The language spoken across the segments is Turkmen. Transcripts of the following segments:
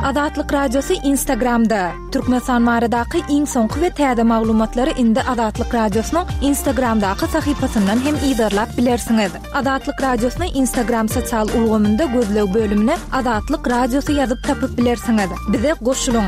Adatlyk radiosu Instagramda. Türkmenistan maradaky iň soňky we täze maglumatlary indi Adatlyk radiosynyň Instagramdaky sahypasyndan hem ýa-da bilersiňiz. Adatlyk radiosynyň Instagram sosial ulgamynda gözleg bölümine Adatlyk radiosu ýazyp tapyp bilersiňiz. Bize goşulyň.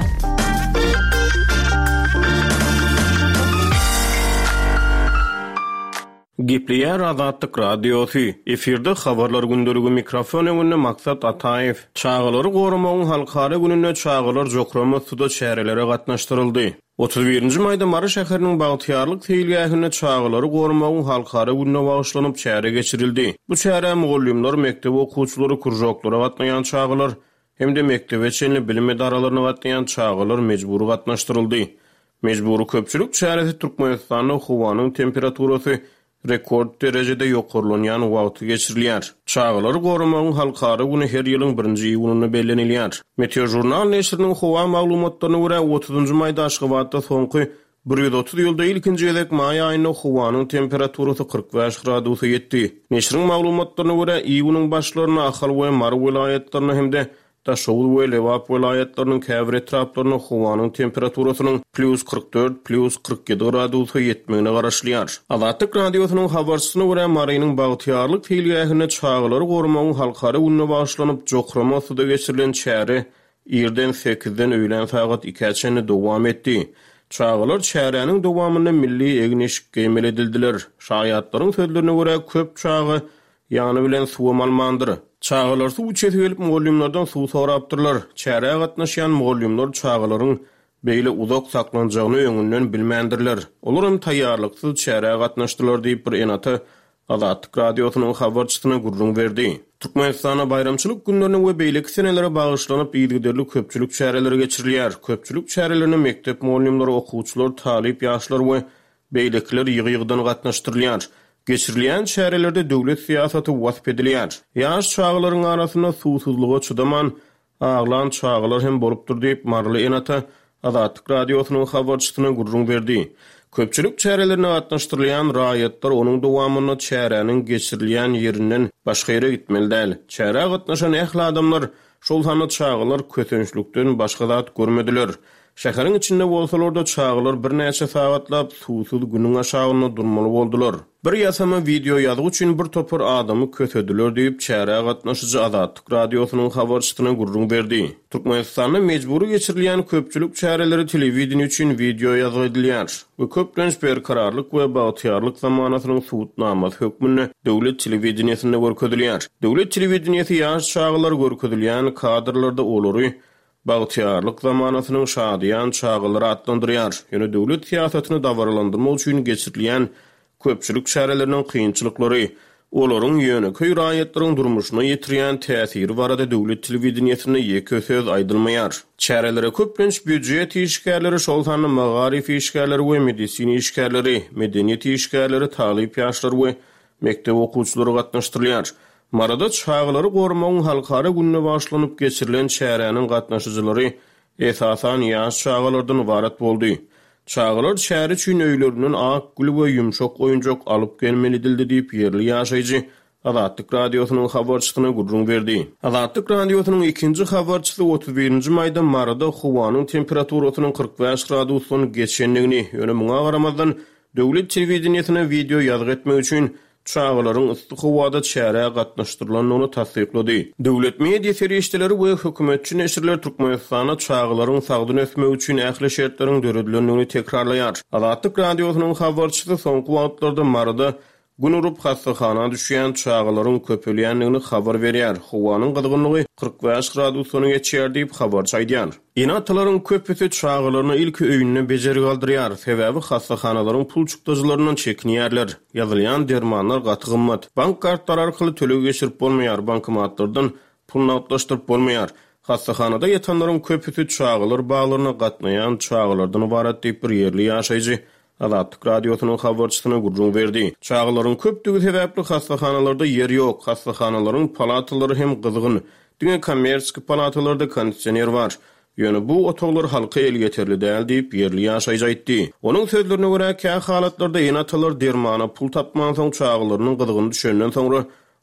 Gipleyer Adatlyk radiosu. Efirde habarlar gündürügü mikrofon öňünde Maksat Ataev. Çağalary goramagyň halkara gününe çağalar jokrama suda şäherlere gatnaşdyryldy. 31-nji maýda Mara şäheriniň Bagtyarlyk teýilgähine çağalary goramagyň halkara gününe bagyşlanyp şähere geçirildi. Bu şähere mugallimler, mektep okuwçylary, kurjoklara gatnaýan çağalar hem de mektebe çenli bilim edaralaryna gatnaýan çağalar mejburi gatnaşdyryldy. Mejburi köpçülük şäherde Türkmenistanyň howanyň temperaturasy rekord derejede ýokarlanýan wagty geçirilýär. Çağalar goramagyň halkara güni her ýylyň 1-nji iýulyny bellenilýär. Meteorjurnal neşriniň howa maglumatlaryna görä 30-njy maýda Aşgabatda soňky 130 ýylda ilkinji gezek maý aýynyň howanyň temperaturasy 45 gradusy ýetdi. Neşriniň maglumatlaryna görä iýunyň başlaryna Ahal we Mar vilayetlerine hemde Taşowul we Lewap vilayetleriniň käbir etraplaryna howanyň temperaturasynyň +44, +47 gradusy ýetmegine garaşlýar. Adatlyk radiosynyň habarçysyna görä Marynyň Bagtyarlyk teýilgähine çağalary goramagyň halkara gününe bagyşlanyp jokrama suda geçirilen şähere ýerden 8-den öýlen saat 2-çe dowam etdi. Çağalar şäheriniň dowamyna milli egneşik gemel edildiler. Şaýatlaryň sözlerine görä köp çağı ýany bilen suwa malmandyr. Çağalar suw içip gelip mugallimlerden suw sorapdyrlar. Şäherä gatnaşýan mugallimler çağalaryň beýle uzak saklanjagyny öňünden bilmändirler. Olar hem taýýarlyksyz şäherä gatnaşdylar diýip bir enata Adatlyk radiosynyň habarçysyna gurrun berdi. Türkmenistana bayramçylyk günlerine we beýleki senelere bagyşlanyp ýygyderli köpçülük şäherleri geçirilýär. Köpçülük şäherlerine mektep mugallimleri, okuwçylar, talip ýaşlar we beýlekler ýygy-ýygydan gatnaşdyrylýar. Geçirilýän şäherlerde döwlet siýasaty wasp edilýär. Ýaş çağalaryň arasyna suwsuzlyga çydaman aglan çağalar hem bolupdyr diýip Marly enata Adatlyk radiosynyň habarçysyna gurrun berdi. Köpçülük şäherlerine gatnaşdyrylýan raýatlar onuň dowamyny şäheriniň geçirilýän ýerinden başga ýere gitmeli däl. Şäherä gatnaşan ähli adamlar şol hany çağalar kötünçlükden başga zat görmediler. Şäheriň içinde bolsalar da çağalar bir näçe sagatlap suwsuz günüň aşagyna durmaly boldular. Bir ýasama video ýazyg üçin bir topar adamy kötediler diýip şäherä gatnaşyjy Adatlyk radiosynyň habarçysyna gurrun berdi. Türkmenistanyň mejburi geçirilýän köpçülük şäherleri telewizion üçin video ýazyg edilýär. Bu köplenç berkararlyk we bagtyarlyk zamanasynyň suwutnamasy hökmüne döwlet telewizionyna görkezilýär. Döwlet telewizionyny ýaş çağalar görkezilýän kadrlarda olary bagtyarlyk zamanasynyň şadyan çağalary atlandyrýar. Ýöne döwlet siýasatyny dawarlandyrmak üçin geçirilýän köpçülük şäherleriniň kynçylyklary, olaryň ýöne köý raýatlaryň durmuşyna ýetirýän täsiri barada döwlet telewizionyna ýeke söz aýdylmaýar. Şäherlere köplenç büdjet işgärleri, şol sany magarif işgärleri we medisini işgärleri, medeniýet işgärleri, talip ýaşlar we mektep okuwçylary gatnaşdyrylýar. Marada çağalary goramagyň halkara gününe bagyşlanyp geçirilen şäheriniň gatnaşyjylary esasan ýaş çağalardan ibaret boldy. Çağalar şäher üçin öýlerinden ak gül we ýumşak oýunjak alyp gelmeli dildi diýip ýerli ýaşaýjy Adatlyk radiosynyň habarçysyna gurrun berdi. Adatlyk radiosynyň ikinji habarçysy 31-nji maýda Marada howanyň temperaturasynyň 45 gradusyny geçenligini, ýöne muňa garamazdan döwlet telewizionyna video ýazyk etmek üçin çağalaryň yslyk howada şäherä gatnaşdyrylanyny tasdiklady. Döwlet media ferişdeleri we hökümetçi neşirler Türkmenistana çağalaryň sagdyny ösmek üçin ähli şertleriň döredilenini tekrarlaýar. Adatlyk radiosynyň habarçysy soňky wagtlarda Marada Günurup hastaxana düşýän çağalaryň köpelýänligini habar berýär. Howanyň gydgynlygy 45 gradusyny geçýär diýip habarçy aýdýar. Enatlaryň köpüsi çağalaryny ilki öýüne bejeri galdyrýar. Sebäbi hastaxanalaryň pulçukdaşylarynyň çekinýärler. Ýazylýan dermanlar gaty gymmat. Bank kartlary arkaly töleg geçirip bolmaýar, bankomatlardan pul nagdlaşdyryp bolmaýar. Hastaxanada ýatanlaryň köpüsi çağalar baglaryna gatnaýan çağalardan ibaret diýip bir ýerli ýaşaýjy Adatlyk radiosynyň habarçysyna gurrun berdi. Çağalaryň köpdügi sebäpli hastaxanalarda ýer ýok. Hastaxanalaryň palatalary hem gyzgyn. Diňe kommersiýa palatalarda kondisioner bar. Ýöne bu otoglar halka el ýeterli däl diýip ýerli ýaşaýjy aýtdy. Onuň sözlerine görä, kä halatlarda enatalar dermana pul tapman soň çağalarynyň gyzgyny düşenden soňra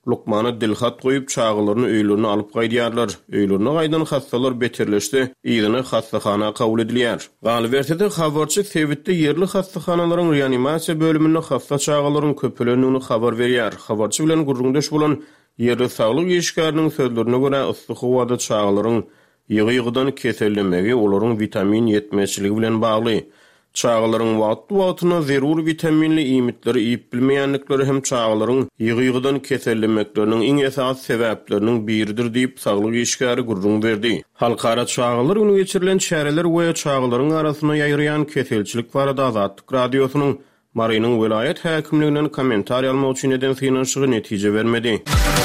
Lukmana dilhat goýup çağılaryny öýlerine alyp gaýdýarlar. Öýlerine gaýdan hastalar beterleşdi. Ýygyny hastahana kabul edilýär. Galbertede habarçy Sewitde yerli hastahanalaryň reanimasiýa bölümine hasta çağılaryň köpelenigini habar berýär. Habarçy bilen gurrundaş bolan yerli saglyk işgäriniň sözlerine görä yssyk howada çağılaryň ýygy-ýygydan kesellemegi olaryň vitamin ýetmeçiligi bilen bagly. Çağılaryň wagty-wagtyna zerur vitaminli iýmitleri iýip bilmeýänlikleri hem çağılaryň ýygy-ýygydan kesellemekleriniň iň esas sebäpleriniň biridir diýip saglyk işgäri gurrun berdi. Halkara çağılar güni geçirilen şäherler we çağılaryň arasyna ýaýrayan keselçilik barada Azatlyk radiosynyň Marynyň vilayet häkimliginden kommentar almak üçin eden synanyşygy netije bermedi.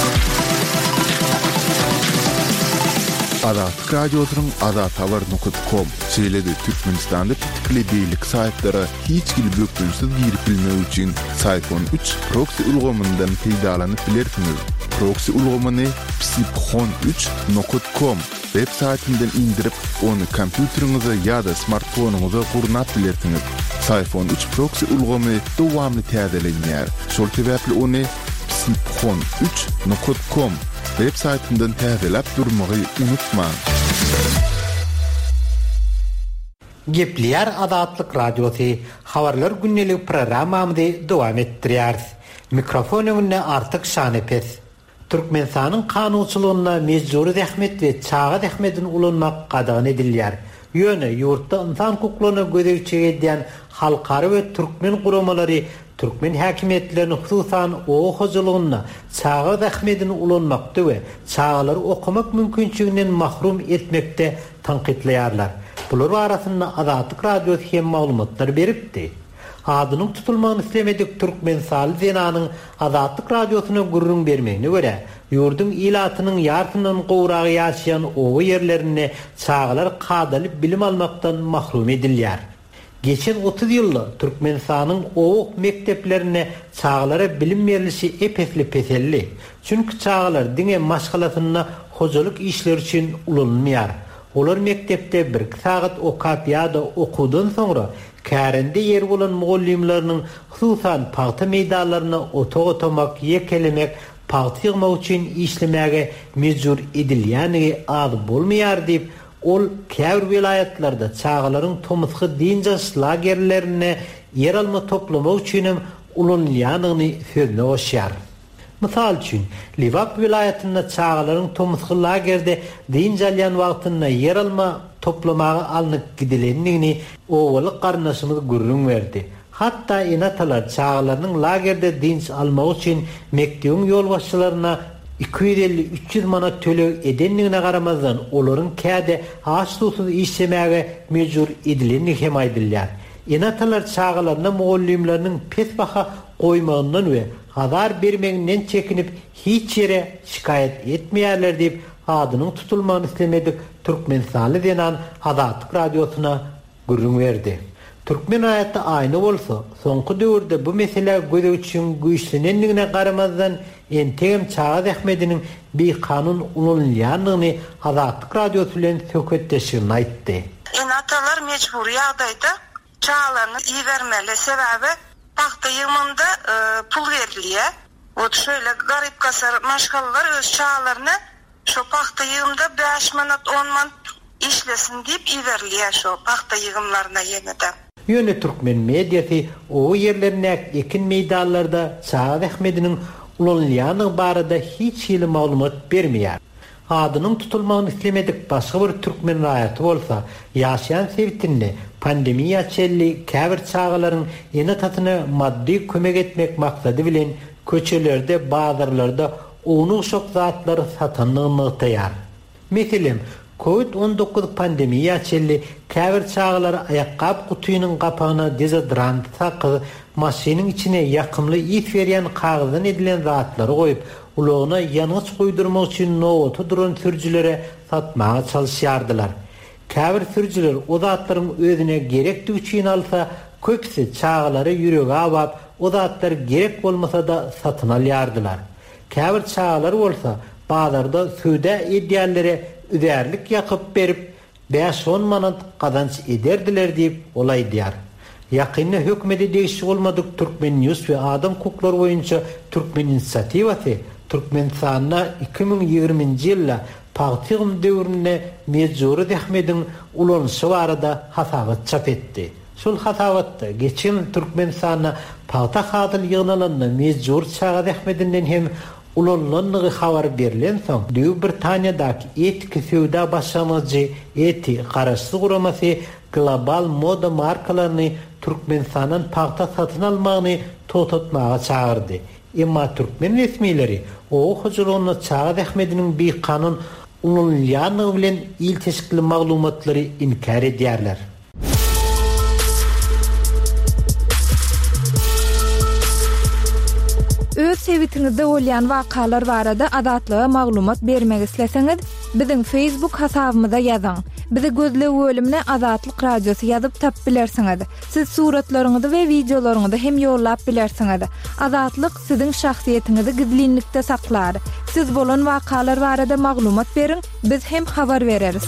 Azatlyk radiosynyň azathabar.com şeýledi Türkmenistanda pikli beýlik saýtlary hiç gil bökünsiz girip bilmek üçin Sayfon 3 proxy ulgamyndan peýdalanyp bilersiňiz. Proxy ulgamyny psiphon3.com web saýtyndan indirip onu kompýuteriňize ýa-da smartfonuňyza gurnap bilersiňiz. Sayfon 3 proxy ulgamy dowamly täzelenýär. Şol sebäpli onu psiphon3.com web saýtyndan täzelep durmagy unutmaň. Gepliyar Azatlyk radiosu habarlar günnelik programmamyzy dowam etdirýär. Mikrofon öňünde artyk Şanepes. Türkmenistanyň kanunçylygyna mejburi zähmet we çağa zähmetin ulanmak gadagan edilýär. Ýöne ýurtda insan hukuklaryna gözeçlik edýän halkary we türkmen guramalary Türkmen häkimetlerini hususan o hojalygyna çağa zähmetini ulanmakda we çağalary okumak mümkinçiliginden mahrum etmekde tanqidleýärler. Bular arasynda Azatlyk radiosu hem maglumatlar beripdi. Adynyň tutulmagyny islemedik Türkmen Sal Zenanyň Azatlyk radiosyna gurrun bermegine görä, ýurdun ilatynyň ýartyndan gowragy ýaşaýan o ýerlerine çağalar kadalyp bilim almakdan mahrum edilýär. Geçen 30 ýylda Türkmenistanyň o mekteplerine çağalara bilim berilişi epesli peselli. Çünki çağalar diňe maşgalatyna hojalyk işleri üçin ulanmaýar. Olar mektepde bir saat okap ýa-da okudan soňra kärende ýer bolan mugallimleriň hususan paýta meýdanlaryna otomak ýekelemek, paýta ýygmak üçin işlemäge mejbur edilýäni az bolmaýar diýip ol käbir vilayatlarda çağalaryň tomysky dinjas lagerlerine yer alma toplamak üçin ulanýanyny sözüne oşýar. Misal üçin, Livak vilayatynda çağalaryň tomysky lagerde dinjalyan wagtynda yer alma toplamagy alınıp gidilendigini owalyk garnaşymyz gurrun berdi. Hatta enatalar çağalaryň lagerde dinç almak üçin mekdebiň ýolbaşçylaryna 250-300 manat töleg edenligine garamazdan olaryň käde açsusyz işlemäge mejbur edilenligi hem aýdylýar. Enatalar çağalaryna mugallimleriň pes baha goýmagyndan we hadar bermeginden çekinip hiç ýere şikayet etmeýärler diýip adynyň tutulmagyny islemedik Türkmen Sal Zenan Azatlyk radiosuna gurrun berdi. Türkmen hayaty aýny bolsa, soňky döwürde bu mesele göze üçin güýçlenenligine garamazdan entegem çağa zähmetiniň bir kanun ulanýanyny Azatlyk radiosu bilen söhbetdeşigini aýtdy. Enatalar mecburi ýagdaýda çağalaryny iýermeli sebäbi paxta ýygmynda pul berilýär. Ot şöyle garip kasar maşgalalar öz çağalaryny şo paxta ýygmynda 5 manat 10 manat işlesin diýip iýerilýär şo paxta ýygmlaryna ýene-de. Ýöne Türkmen mediasy o ýerlerine ekin meýdanlarda çağa zähmetiniň ulanýanyny barada hiç ýyly maglumat bermeýär. Adynyň tutulmagyny islemedik başga bir türkmen raýaty bolsa, ýaşaýan Sewitinde pandemiýa çelli käbir çağalaryň enatatyna maddi kömek etmek maksady bilen köçelerde, bazarlarda onu şok zatlary satanlygyny ýaýar. Meselem, COVID-19 pandemiýa çelli käbir çağalar ayakkabı kutuýunyň gapagyna dezodorant saky, maşynyň içine ýakymly ýit berýän kagazdan edilen zatlary goýup, ulagyna ýanyç goýdurmak üçin nowotu duran sürjülere satmaga çalyşýardylar. Käbir sürjüler o zatlaryň özüne gerekli üçin alsa, köpsi çağalary ýürege awap, o zatlar gerek bolmasa da satyn alýardylar. Käbir çağalar bolsa, bazarda söwda edýänlere üderlik yakıp berip 5-10 manat kazanç ederdiler diýip olaýdýar. Ýakynda hökümeti değişik olmadyk Türkmen News we Adam hukukları boýunça Türkmen inisiativasy Türkmenistan'a 2020-nji ýylda paýtygym döwründe Mejuri Ahmedin ulanışı barada hasabat çap etdi. Şol hasabatda geçen Türkmenistan'a paýta hadyl ýygnalanda Mejuri Ahmedinden hem ulanlanlygy habar berilen soň Düýük Britaniýadaky etik söwda başlamacy eti garaşly guramasy global moda markalaryny Türkmenistan'dan paýta satyn almagyny totatmaga çağırdy. Emma Türkmen resmileri o huzuruna Çağat Ahmedinin bir kanun ulanýanlygy bilen ilteşikli maglumatlary inkar edýärler. Öz sewitinizde bolýan wakalar barada adatlyga maglumat bermek isleseňiz, biziň Facebook hasabymyza ýazyň. Bizi gözle bölümine Azatlyk Radiosu ýazyp tap bilersiňiz. Siz suratlaryňyzy we videolaryňyzy hem ýollap bilersiňiz. Azatlyk siziň şahsiýetiniňizi gizlinlikde saklar. Siz bolan wakalar barada maglumat beriň, biz hem habar bereriz.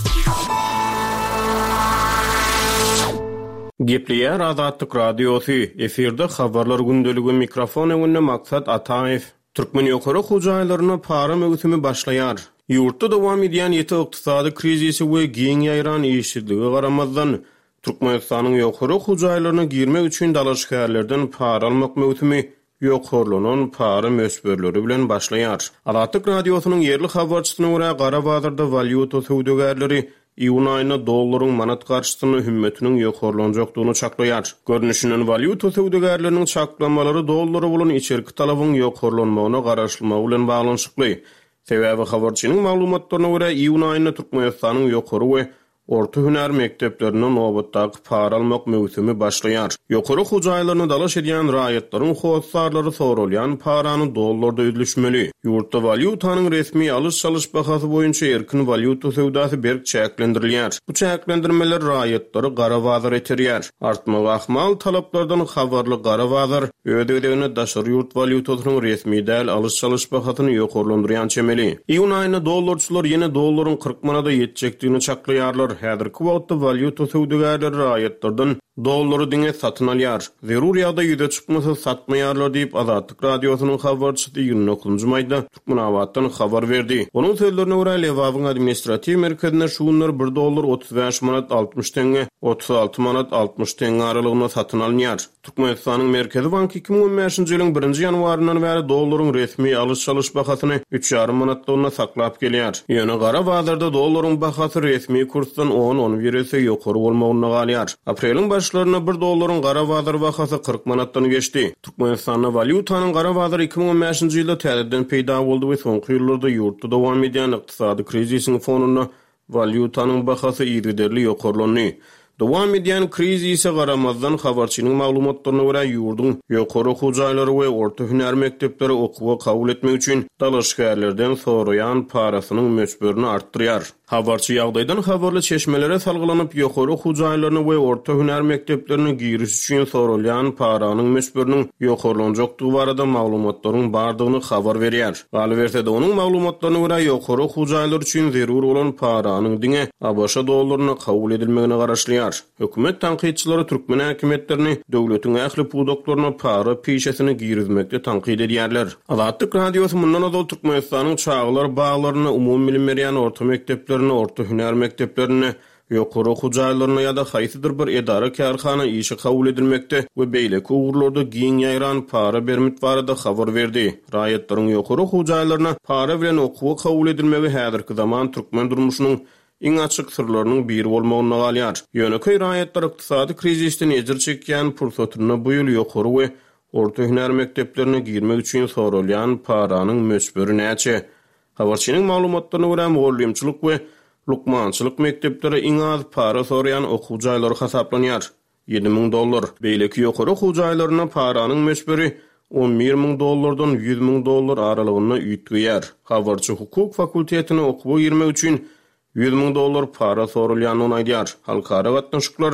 Gepleýär Azatlyk Radiosu. Eferde habarlar gündeligi mikrofon öňünde Maksat Ataew. Türkmen ýokary hujaýlaryna para möhsümi başlaýar. Ýurtda dowam edýän ýeti ykdysady krizisi we giň ýaýran işçiligi garamazdan Türkmenistanyň ýokary hujaýlaryna girmek üçin dalaşgärlerden para almak möhsümi ýokarlanan para mösberleri bilen başlaýar. Azatlyk Radiosynyň ýerli habarçysyna görä gara bazarda valyuta söwdegärleri iýun aýyna dollaryň manat garşysyny hümmetiniň ýokarlanjakdygyny çaklaýar. Görnüşinden valyuta söwdegärleriniň çaklamalary dollary bolan içerki talabyň ýokarlanmagyna garaşlymagy bilen baglanyşykly. Sebäbi habarçynyň maglumatlaryna görä iýun aýyna Türkmenistanyň ýokary we orta hüner mekteplerine nobatdaky para almak möhsümi başlaýar. Ýokary hujaýlaryny dalaş edýän raýatlaryň hossarlary sorulýan parany dollarda ödülüşmeli. Ýurtda valyutanyň resmi alış-salış bahasy boýunça erkin valyuta söwdasy berk çäklendirilýär. Bu çäklendirmeler raýatlary gara bazar eterýär. Artmagy ahmal talaplardan habarly gara bazar ödegine daşary ýurt valyutasynyň resmi däl alış-salış bahasyny ýokarlandyrýan çemeli. Iýun aýyna dollarçylar ýene dollaryň 40 manada ýetjekdigini çaklaýarlar. Häzirki wagtda valyuta söwdegärleri raýatlardan dollary diňe satyn alýar. Zerur ýagda ýüze çykmasa satmaýarlar diýip Azatlyk Radiosynyň habarçysy 29-njy maýda Türkmenawatdan habar berdi. Onuň sözlerine görä Lewawyň administrativ merkezine şu günler 1 dollar 35 manat 60 tenge, 36 manat 60 tenge aralygynda satyn alınýar. Türkmenistanyň Merkezi Banky 2015-nji ýylyň 1-nji ýanwaryndan bäri dollaryň resmi alış-salyş bahasyny 3,5 manatdan saklap gelýär. Ýöne gara bazarda dollaryň bahasy resmi kursdan 10-11 есе ýokary bolmagyna galýar. Apreliň başlaryna 1 dollaryň gara bazar bahasy 40 manatdan geçdi. Türkmenistanyň valyutanyň gara bazary 2015-nji ýylda täzeden peýda boldy we soňky ýyllarda ýurtda dowam edýän ykdysady krizisiň fonuna valyutanyň bahasy ýerli ýokarlandy. Dowam edýän kriz ise garamazdan habarçynyň maglumatlaryna görä ýurdun ýokary hujaýlary we orta hüner mektepleri okuwa kabul etmek üçin dalaşgärlerden soraýan parasynyň mösberini artdyrýar. Habarçy ýagdaýdan habarly çeşmelere salgylanyp ýokary hujaýlaryny we orta hüner mekteplerine giriş üçin sorulýan paranyň mösberiniň ýokarlanjakdygy barada maglumatlaryň bardygyny habar berýär. Galbertde onuň maglumatlaryna görä ýokary hujaýlar üçin zerur bolan paranyň diňe ABŞ dollaryna kabul edilmegine garaşlýar. Hökümet tanqidçileri Türkmen häkimetlerini döwletiň ähli pudoklaryna para peşesini girizmekde tanqid edýärler. Azatlyk Radiosy mundan azal Türkmenistanyň çağlar baglaryny umum bilim berýän orta mekteplerine, orta hüner mekteplerine, ýokary hujaýlaryna ýa-da haýsydyr bir edara kärhana işi kabul edilmekde we beýleki ugurlarda giň ýaýran para bermit barada habar berdi. Raýatlaryň ýokary hujaýlaryna para bilen okuwa kabul edilmegi häzirki zaman türkmen durmuşynyň iň açyk sırlarynyň biri bolmagyna galýar. Ýöneköy raýatlar ykdysady krizisden ejir çekýän pursatyna bu ýyl ýokary we orta hüner mekteplerine girmek üçin sorulýan paranyň mösberi näçe? Habarçynyň maglumatlaryna görä muallimçilik we lukmançylyk mektepleri iň az para soraýan okuwjaýlar hasaplanýar. 7.000 dollar. Beýleki ýokary okuwjaýlaryna paranyň mösberi 11.000 dollardan 100.000 dollar aralygynda ýetýär. Habarçy hukuk fakultetine okuwa girmek üçin 100.000 dollar para sorulýanyny aýdýar. Halkara gatnaşyklar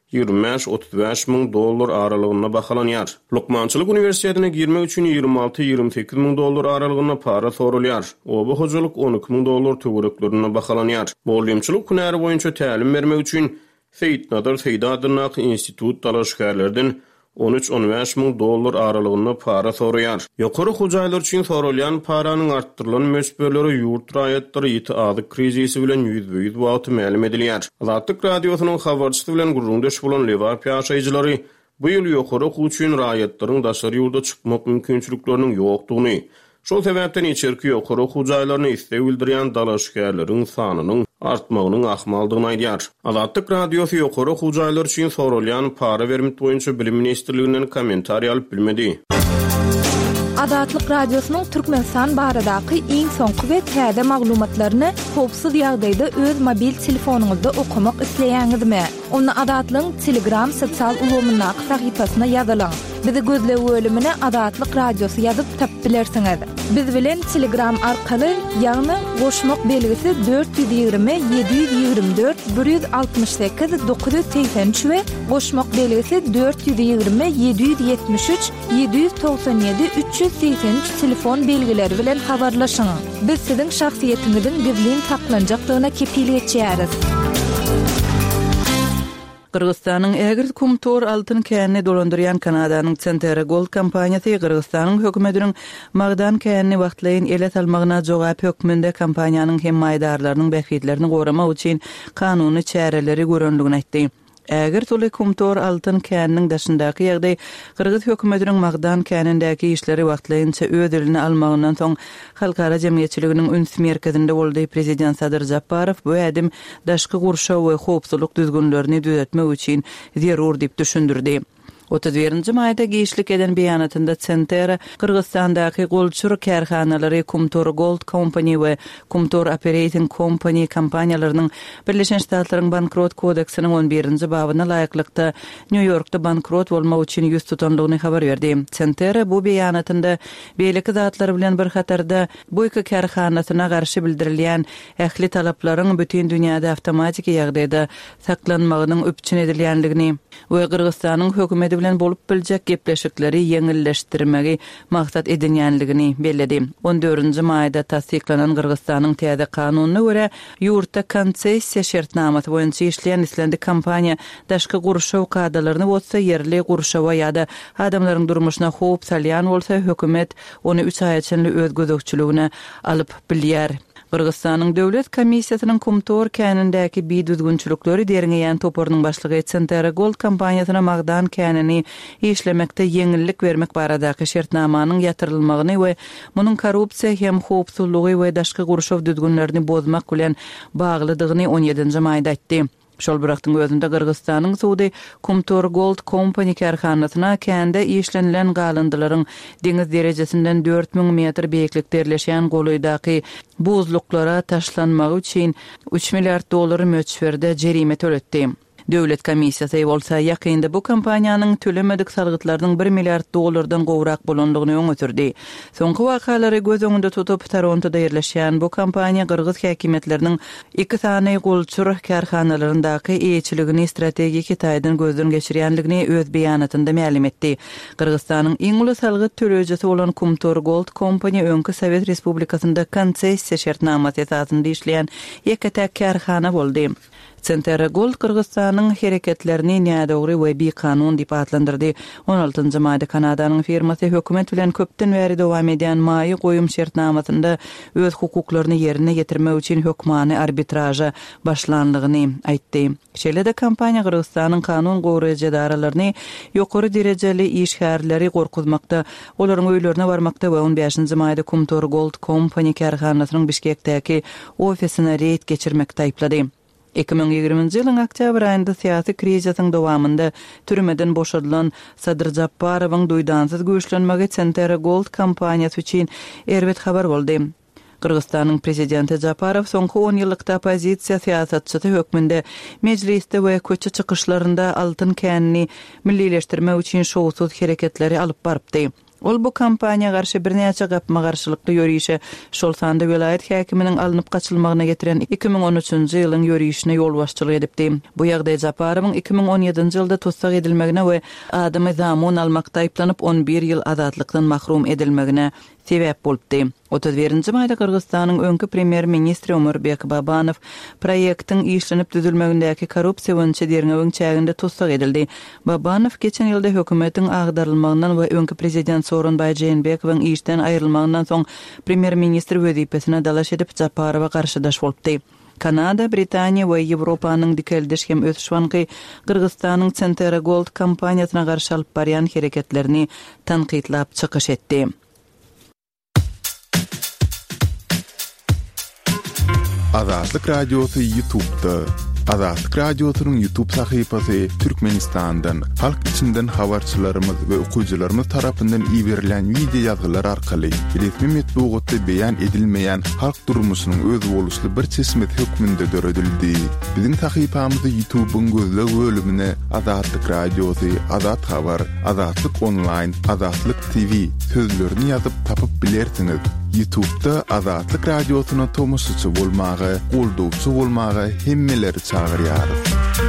25-35.000 dollar aralygynda bahalanýar. Lukmançylyk universitetine girmek üçin 26-28.000 dollar aralygynda para sorulýar. Oba hojalyk 12.000 dollar töwereklerine bahalanýar. Muallimçilik hünäri boýunça tälim bermek üçin Seýit Nadar Seýdadynak institut dalaşgärlerden 13-15 miň dollar aralygynda para soraýar. Ýokary hujaýlar üçin sorulýan paranyň artdyrylan mösberleri ýurt raýatlary ýeti-azyk krizisi bilen ýüzbe-ýüz wagt ma'lum edilýär. Azatlyk radiosynyň habarçysy bilen gurrundaş bolan Lewap ýaşaýjylary bu ýyl ýokary hujaýan raýatlaryň daşary ýurda çykmak mümkinçilikleriniň ýokdugyny, şol sebäpden içerki ýokary hujaýlaryny istek bildirýän dalaşgärleriň sanynyň artmagynyň ahmaldygyny aýdýar. Azatlyk radiosy ýokary hujaýlar üçin sorulýan para bermit boýunça bilim ministrliginden kommentariýa alyp bilmedi. Azatlyk radiosynyň Türkmenistan baradaky iň soňky we täze maglumatlaryny howpsuz ýagdaýda öz mobil telefonuňyzda okumak isleýäňizmi? Onu Azatlyň Telegram sosial ulgamyna sahypasyna ýazylaň. Bizi gözle bölümine Azatlyk radiosu ýazyp tapyp bilersiňiz. Biz bilen Telegram arkaly ýagny goşmak belgisi 420 724 168 983 we goşmak belgisi 420 773 797 383 telefon belgileri bilen habarlaşyň. Biz siziň şahsiýetiňiziň gizlin saklanjaklygyna kepillik etýäris. Kırgızstanyň Ägir Kumtor altyn känini dolandyrýan Kanadanyň Centre Gold kompaniýasy Kırgızstanyň hökümetiniň Magdan känini wagtlaýyn ele salmagyna jogap hökmünde kompaniýanyň hem maýdarlarynyň bähitlerini goramak üçin kanuny çäreleri görünligini aýtdy. Ägir Tole Kumtor altyn käniniň daşyndaky ýagdaý Kırgız hökümetiniň Magdan känindäki işleri wagtlaýynça ödülini almagyndan soň halkara jemgyýetçiliginiň üns merkezinde boldy. Prezident Sadyr Japarov bu ädim daşky gurşaw we howpsuzlyk düzgünlerini düzeltmek üçin zerur diýip düşündirdi. 31-nji maýda giýişlik eden beýanatynda Centre Kırgızstandaky golçur kärhanalary Kumtor Gold Company we Kumtor Operating Company kompaniýalarynyň Birleşen Ştatlaryň bankrot kodeksiniň 11-nji babyna laýyklykda New Yorkda bankrot bolmak üçin ýüz tutanlygyny habar berdi. Centre bu beýanatynda beýleki zatlar bilen bir hatarda bu iki kärhanasyna garşy bildirilýän ähli talaplaryň bütün dünýäde awtomatik ýagdaýda saklanmagynyň öpçün edilýänligini we Kırgızstanyň hökümeti bilen bolup biljek gepleşikleri ýeňilleşdirmegi maksat edilýänligini belledi. 14-nji maýda tasdiklanan Kırgızstanyň täze kanunyna görä ýurtda konsessiýa şertnamasy boýunça işleýän islendik kompaniýa daşky gurşaw kadalaryny bolsa yerli gurşawa ýa-da adamlaryň durmuşyna howp salýan bolsa hökümet onu 3 aý içinde öz gözegçiligine alyp bilýär. Kırgızstanyň döwlet komissiýasynyň Kumtor känindäki düzgünçilikleri derňeýän toparynyň başlygy Centre Gold kompaniýasyna Magdan känini işlemekde ýeňillik bermek baradaky şertnamanyň ýatyrylmagyny we munyň korrupsiýa hem howpsuzlygy we daşky gurşaw düzgünlerini bozmak bilen baglydygyny 17-nji maýda aýtdy. Şol biraktyň özünde Kırgızstanyň Suudi Kumtor Gold Company kärhanasyna kände işlenilen galyndylaryň deňiz derejesinden 4000 metr beýiklikde ýerleşýän golaýdaky buzluklara taşlanmagy üçin 3 milliard dollar möçberde jerime töletdi. Döwlet komissiýasy bolsa ýakynda bu kompaniýanyň tölemedik salgytlarynyň 1 milliard dollardan gowrak bolandygyny öňütürdi. Soňky wakalary göz öňünde tutup Torontoda ýerleşýän bu kompaniýa Kırgız häkimetleriniň iki sany golçur kärhanalaryndaky eýçiligini strategik taýdan gözden geçirýänligini öz beýanatynda ma'lum etdi. Kırgızstanyň iň uly salgyt törejisi bolan Kumtor Gold Company öňkü Sowet Respublikasynda konsessiýa şertnamasy esasynda işleýän ýekete kärhana boldy. Centre Gold Kırgızstanyň hereketlerini nädogry we bir kanun diýip adlandyrdy. 16-njy maýda Kanadanyň firmasy hökümet bilen köpden bäri dowam edýän maýy goýum şertnamasynda öz hukuklaryny ýerine getirmek üçin hökmany arbitraja başlandygyny aýtdy. Şeýle-de kompaniýa Kırgızstanyň kanun gowraýjydaralyny ýokary derejeli işgärleri gorkuzmakda, olaryň öýlerine barmakda we 15-nji maýda Kumtor Gold Company kärhanasynyň Bişkekdäki ofisine reýt geçirmekde aýplady. 2020-nji ýylyň oktyabr aýynda syýasy krizisyň dowamynda türmeden boşadylan Sadyr Japarowyň duýdansyz güýçlenmegi Centre Gold kompaniýasy üçin erbet habar boldy. Kırgızstanyň prezidenti Japarov soňky 10 ýyllykda opozisiýa syýasatçysy hökmünde mejlisde we köçe çykyşlarynda altyn känini millileşdirmek üçin şowsuz hereketleri alyp barypdy. Ol bu kampaniýa garşy birnäçe gapma garşylykly ýörüşe şol sanda welaýet häkiminiň alınıp gaçylmagyna getiren 2013-nji ýylyň ýörüşine ýol başçylyk edipdi. Bu ýagdaý Japarowyň 2017-nji ýylda tutsak edilmegine we adamy zamon almakda aýplanyp 11 ýyl azatlykdan mahrum edilmegine sebäp bolupdy. 31-nji maýda Kyrgyzstanyň öňkü premier ministri Ömerbek Babanow proýektiň işlenip düzülmegindäki korrupsiýa boýunça derňegiň çäginde tutsak edildi. Babanow geçen ýylda hökümetiň agdarylmagyndan we öňkü prezident Soronbay Jeenbekowyň işden aýrylmagyndan soň premier ministr wezipesine dalaş edip Japarowa garşydaş bolupdy. Kanada, Britaniýa we Ýewropanyň dikeldiş hem ösüşwanky Kyrgyzstanyň Centera Gold kampaniýasyna garşy alyp barýan hereketlerini tanqidlap çykyş etdi. Azatlyk Radiosu YouTube'da. Azatlyk Radiosu'nun YouTube sahypasy Türkmenistan'dan, halk içinden habarçylarymyz we okuwçylarymyz tarapyndan iýerilen video ýazgylar arkaly resmi metbuatda beýan edilmeýän halk durmuşynyň öz boluşly bir çeşmet hökmünde döredildi. Biziň sahypamyzda YouTube'un gözleg bölümine Azatlyk Radiosu, Azat Habar, Azatlyk Online, Azatlyk TV sözlerini ýazyp tapyp bilersiňiz. YouTube'da Azatlyk Radiosu'na tomoşçy bolmagy, goldowçy bolmagy hemmeleri çağırýarys.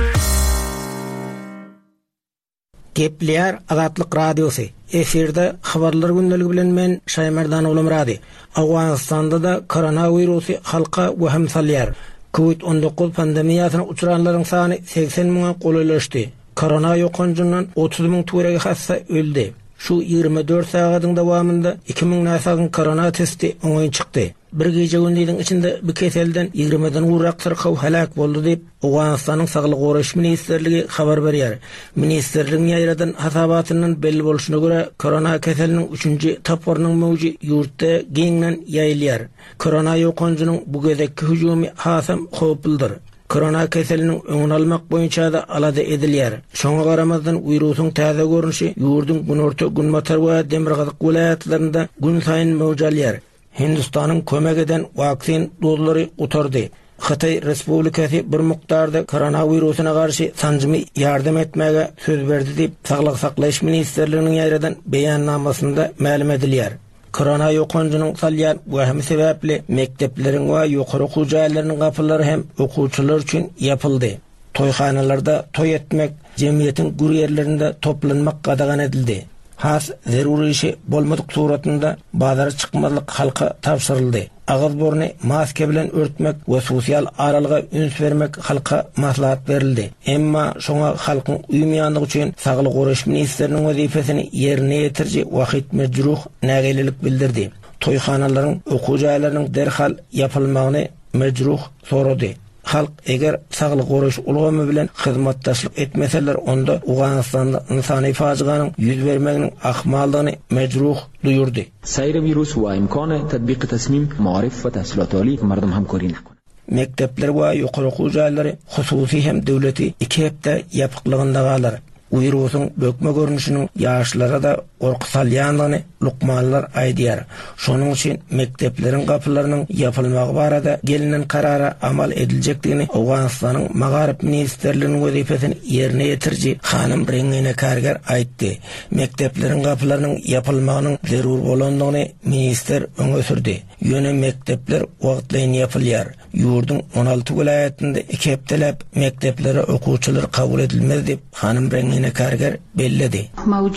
Gepler Azatlyk Radiosu. Efirde habarlar gündəligi bilen men Şaymerdan Olamrady. Awganistanda da koronawirusi halka weham salýar. COVID-19 pandemiýasyna uçuranlaryň sany 80.000 golaylaşdy. Korona ýokanjyndan 30.000 türegi hassa öldi. Şu 24 sagatyň dowamında 2000 nasagyň korona testi oňaý çykdy. Bir gece gündüziň içinde bu keselden 20'den urak sırkaw halak boldy diýip Awganistanyň Saglyk goraş ministrligi habar berýär. Ministrligiň ýaýradan hasabatyndan belli bolşuna göre korona keseliniň 3-nji tapgarynyň mewji ýurtda giňden ýaýylýar. Korona ýokanjynyň bu gezekki hüjümi hasam howplydyr. Korona keseliniň öňüni almak boýunça da alada edilýär. Şoňa garamazdan wirusyň täze görnüşi ýurdun günorta Günmatar we Demirgazyk vilayatlarynda gün saýyn mewjalýar. Hindistanyň kömek eden waksin dozlary utardy. Hatay Respublikasy bir mukdarda koronawirusyna garşy sanjymy ýardam etmäge söz berdi diýip Saglyk saklaýyş ministrliginiň ýaýradan beýannamasynda ma'lum edilýär. Korona ýokanjynyň salýan wahmy sebäpli mektepleriň we ýokary okuw jaýlarynyň gapylary hem okuwçylar üçin ýapyldy. Toýhanalarda toý etmek, jemgyýetiň gür ýerlerinde toplanmak gadagan edildi. Has zeruri işi bolmadyk suratynda bazara çykmalyk halka tapşyryldy. Agyz boruny maske bilen örtmek we sosial aralyga üns bermek halka maslahat berildi. Emma şoňa halkyň uýmaýandygy üçin Saglyk goraş ministriniň wezipesini ýerine ýetirji wagt mejruh nägelelik bildirdi. Toýhanalaryň, okuw jaýlarynyň derhal ýapylmagyny mejruh sorady. Halk eger Saglyk goraş ulgamy bilen hyzmatdaşlyk etmeseler onda Awganistanda insany façyganyň ýüz bermeginiň ahmallygyny mejruh duýurdy. سایر ویروس و امکان تطبیق تصمیم معارف و تحصیلات عالی مردم همکاری نکنه. Mektepler we ýokary okuw jaýlary hususy hem döwleti iki hepde ýapyklygynda galar. Wirusyň bökme görnüşiniň ýaşlara da gorky salýanlygyny lukmanlar aýdýar. Şonuň üçin mektepleriň gapylarynyň ýapylmagy barada gelinen karara amal ediljekdigini Awganistanyň Magarip ministrliginiň wezipesini ýerine ýetirji Hanym Rengine Karger aýtdy. Mektepleriň gapylarynyň ýapylmagynyň zerur bolandygyny minister öňe sürdi. Ýöne mektepler wagtlaýyn ýapylýar. Ýurdun 16 vilayatynda iki hepdelep mekteplere okuwçylar kabul edilmez diýip Hanym Rengine Karger belledi.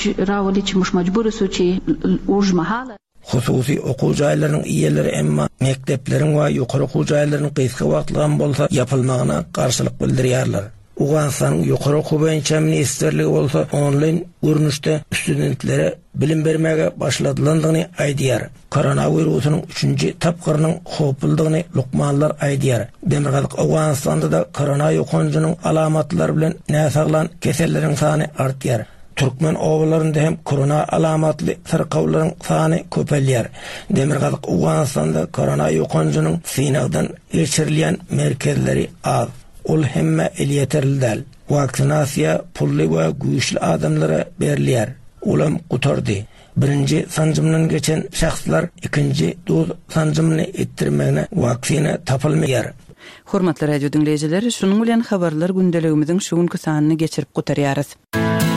Hususy okuw jaýlarynyň iýeleri emma mekteplerin we ýokary okuw jaýlarynyň gysga wagtlygan bolsa ýapylmagyna garşylyk bildirýärler. Awganistanyň ýokary okuw boýunça ministrligi bolsa online görnüşde studentlere bilim bermege başladylandygyny aýdýar. Koronawirusynyň 3-nji tapgarynyň howplydygyny lukmanlar aýdýar. Demirgazyk Awganistanda da korona ýokanjynyň alamatlary bilen näsaglan keselleriň sany artýar. Türkmen owalarynda hem korona alamatly sırkawlaryň sany köpelýär. Demirgazyk Awganistanda korona ýokanjynyň synagdan geçirilýän merkezleri az. Ol hemme elýetirildi. Vaksinasiya pully we güýçli adamlara berilýär. Ulam gutardy. Birinci sanjymdan geçen şahslar ikinci doz sanjymyny etdirmegine vaksina tapylmaýar. Hormatly radio dinleýijiler, şunuň bilen habarlar gündeligimiziň şu günkü sanyny geçirip gutarýarys.